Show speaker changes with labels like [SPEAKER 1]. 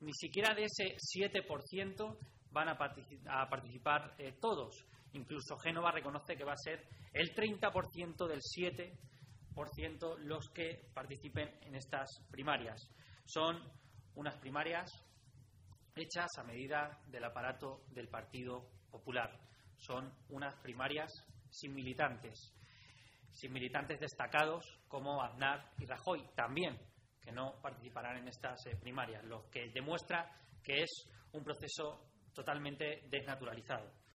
[SPEAKER 1] Ni siquiera de ese 7% van a participar todos. Incluso Génova reconoce que va a ser el 30% del 7% los que participen en estas primarias. Son unas primarias hechas a medida del aparato del Partido Popular. Son unas primarias sin militantes destacados como Aznar y Rajoy también, que no participarán en estas primarias, lo que demuestra que es un proceso totalmente desnaturalizado.